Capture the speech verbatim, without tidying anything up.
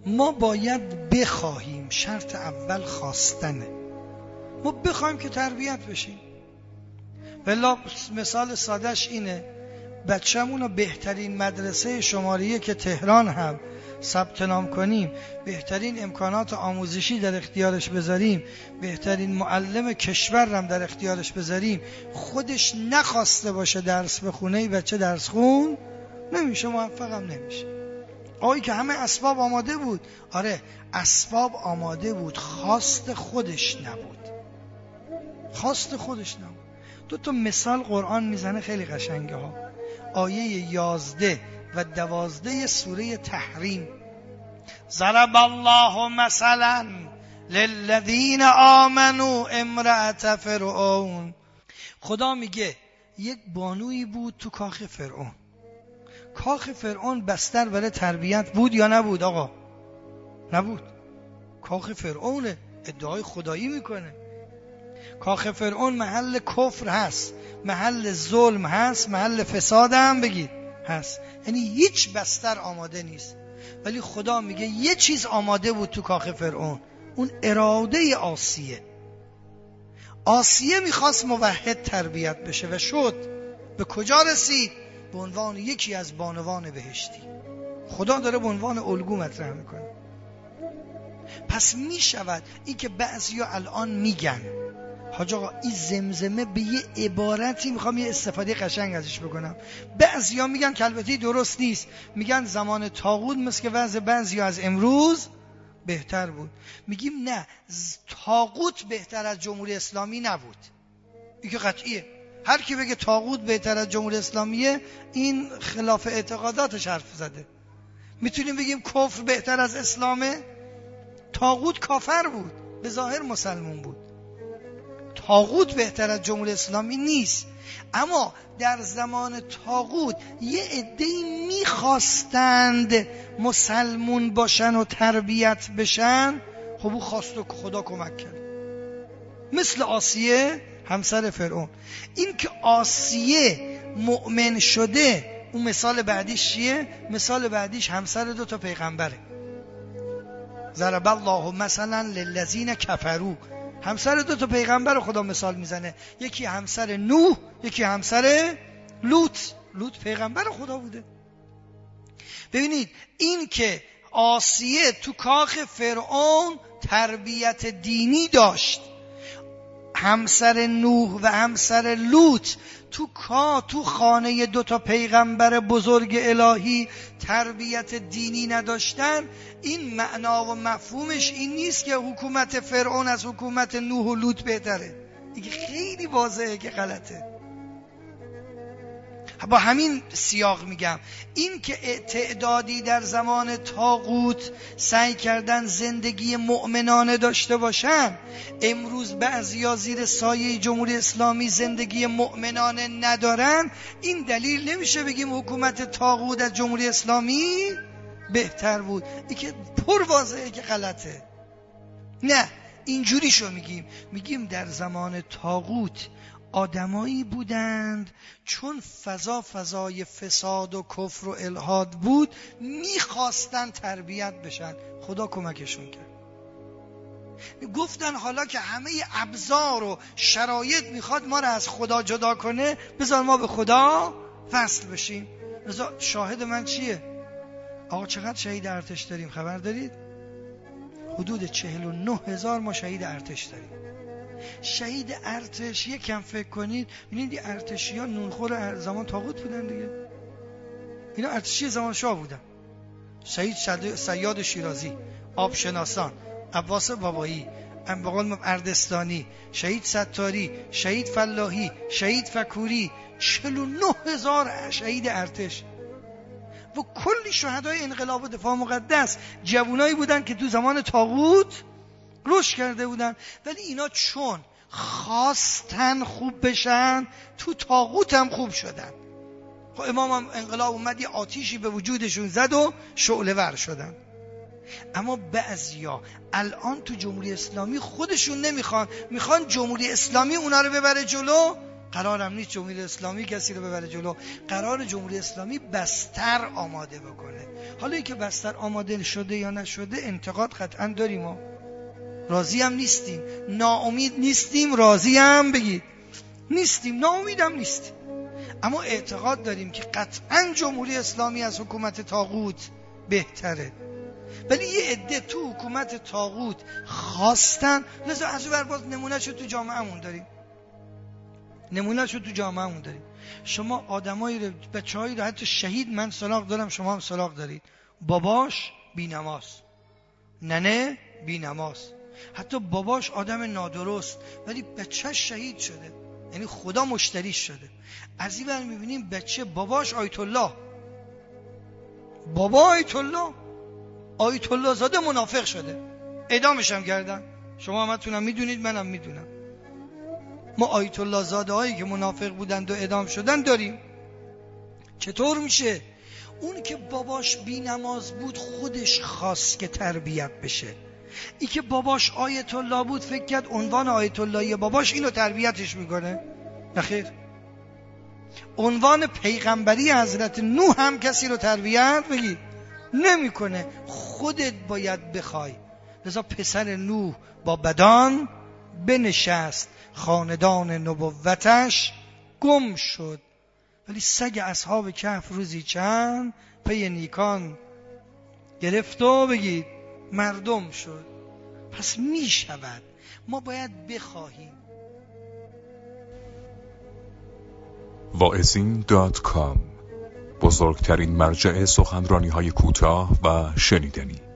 ما باید بخواهیم. شرط اول خواستنه. ما بخوایم که تربیت بشیم. ولی مثال سادهش اینه، بچه‌مون رو بهترین مدرسه شماریه که تهران هم ثبت نام کنیم، بهترین امکانات آموزشی در اختیارش بذاریم، بهترین معلم کشور هم در اختیارش بذاریم، خودش نخواسته باشه درس بخونه، ای بچه درس خون نمیشه، موفق هم نمیشه. آقایی که همه اسباب آماده بود، آره اسباب آماده بود، خواست خودش نبود. خواست خودش نبود. دو تا مثال قرآن میزنه خیلی قشنگه ها. آیه یازده و دوازده سوره تحریم. ضرب الله مثلا للذین آمنوا امرأة فرعون. خدا میگه یک بانویی بود تو کاخ فرعون. کاخ فرعون بستر برای تربیت بود یا نبود آقا؟ نبود. کاخ فرعونه، ادعای خدایی میکنه. کاخ فرعون محل کفر هست، محل ظلم هست، محل فساد هم بگید هست. یعنی هیچ بستر آماده نیست. ولی خدا میگه یه چیز آماده بود تو کاخ فرعون، اون اراده آسیه. آسیه میخواست موحد تربیت بشه و شد. به کجا رسید؟ به عنوان یکی از بانوان بهشتی. خدا داره به عنوان الگو مطرح میکنه. پس میشود این که بعضیا الان میگن حاج آقا این زمزمه به یه عبارتی میخوام یه استفاده قشنگ ازش بکنم. بعضیا میگن که البته درست نیست، میگن زمان طاغوت مثل که وضع بعضیا از امروز بهتر بود. میگیم نه، طاغوت بهتر از جمهوری اسلامی نبود. این که قطعیه. هر کی بگه طاغوت بهتر از جمهوری اسلامیه این خلاف اعتقاداتش حرف زده. میتونیم بگیم کفر بهتر از اسلامه؟ طاغوت کافر بود، به ظاهر مسلمون بود. طاغوت بهتر از جمهوری اسلامی نیست. اما در زمان طاغوت یه عده‌ای میخواستند مسلمون باشن و تربیت بشن، خب او خواست و خدا کمک کرد. مثل آسیه همسر فرعون. این که آسیه مؤمن شده، اون مثال بعدیش چیه؟ مثال بعدیش همسر دو تا پیغمبره. ضرب الله مثلا للذین کفروا. همسر دو تا پیغمبر خدا مثال میزنه. یکی همسر نوح، یکی همسر لوط. لوط پیغمبر خدا بوده. ببینید این که آسیه تو کاخ فرعون تربیت دینی داشت، همسر نوح و همسر لوط تو کا تو خانه دو تا پیغمبر بزرگ الهی تربیت دینی نداشتن، این معنا و مفهومش این نیست که حکومت فرعون از حکومت نوح و لوط بهتره. دیگه خیلی واضحه که غلطه. با همین سیاق میگم این که تعدادی در زمان طاغوت سعی کردن زندگی مؤمنانه داشته باشن، امروز بعضیا زیر سایه جمهوری اسلامی زندگی مؤمنانه ندارن، این دلیل نمیشه بگیم حکومت طاغوت از جمهوری اسلامی بهتر بود. این که پر واضحه که غلطه. نه، اینجوری شو میگیم میگیم در زمان طاغوت آدمایی بودند چون فضا فضای فساد و کفر و الحاد بود میخواستن تربیت بشن، خدا کمکشون کرد. گفتن حالا که همه ابزار و شرایط میخواد ما رو از خدا جدا کنه، بذار ما به خدا وصل بشیم. بذار شاهد من چیه؟ آقا چقدر شهید ارتش داریم خبر دارید؟ حدود چهل و نه هزار ما شهید ارتش داریم. شهید ارتش یکم فکر کنید ببینید ارتشی ها نونخور زمان طاغوت بودن دیگه. اینا ارتشی زمان شاه بودن. شهید صیاد شیرازی، آبشناسان، عباس بابایی، انبقال اردستانی، شهید ستاری، شهید فلاحی، شهید فکوری، چهل و نه هزار شهید ارتش و کلی شهدای انقلاب و دفاع مقدس جوانایی بودن که تو زمان طاغوت رشد کرده بودن. ولی اینا چون خواستن خوب بشن تو طاغوت هم خوب شدن. خب امام هم انقلاب اومد یه آتیشی به وجودشون زد و شعله ور شدن. اما بعضیا الان تو جمهوری اسلامی خودشون نمیخوان، میخوان جمهوری اسلامی اونا رو ببره جلو. قرارم نیست جمهوری اسلامی کسی رو ببره جلو، قرار جمهوری اسلامی بستر آماده بکنه. حالا اینکه بستر آماده شده یا نشده انتقاد قطعا داریم، ما راضی هم نیستیم، ناامید نیستیم، راضی هم بگید نیستیم، ناامید هم نیستیم، اما اعتقاد داریم که قطعا جمهوری اسلامی از حکومت طاغوت بهتره. ولی یه عده تو حکومت طاغوت خواستن، لذا از اون باز نمونه شو تو جامعهمون داریم، نمونه شو تو جامعهمون داریم. شما آدمایی رو، بچه‌هایی رو، حتی شهید من سراغ دارم، شما هم سراغ دارید، باباش بی‌نماز، ننه بی‌نماز، حتی باباش آدم نادرست ولی بچه‌ش شهید شده، یعنی خدا مشتریش شده. از این ور می‌بینیم بچه باباش آیت الله، بابا آیت الله، آیت الله زاده منافق شده، اعدامش هم کردن. شما همتونم میدونید، منم میدونم. ما آیت الله زاده هایی که منافق بودند و اعدام شدن داریم. چطور میشه؟ اون که باباش بی نماز بود خودش خواست که تربیت بشه، ای که باباش آیت الله بود فکر کرد عنوان آیت اللهی باباش اینو تربیتش میکنه. نخیر، عنوان پیغمبری حضرت نوح هم کسی رو تربیت بگید نمیکنه، خودت باید بخوای. لذا پسر نوح با بدان بنشست، خاندان نبوتش گم شد. ولی سگ اصحاب کهف روزی چند پی نیکان گرفت و بگید مردم شد. پس می شود، ما باید بخواهیم. واعظین دات کام، بزرگترین مرجع سخنرانی‌های کوتاه و شنیدنی.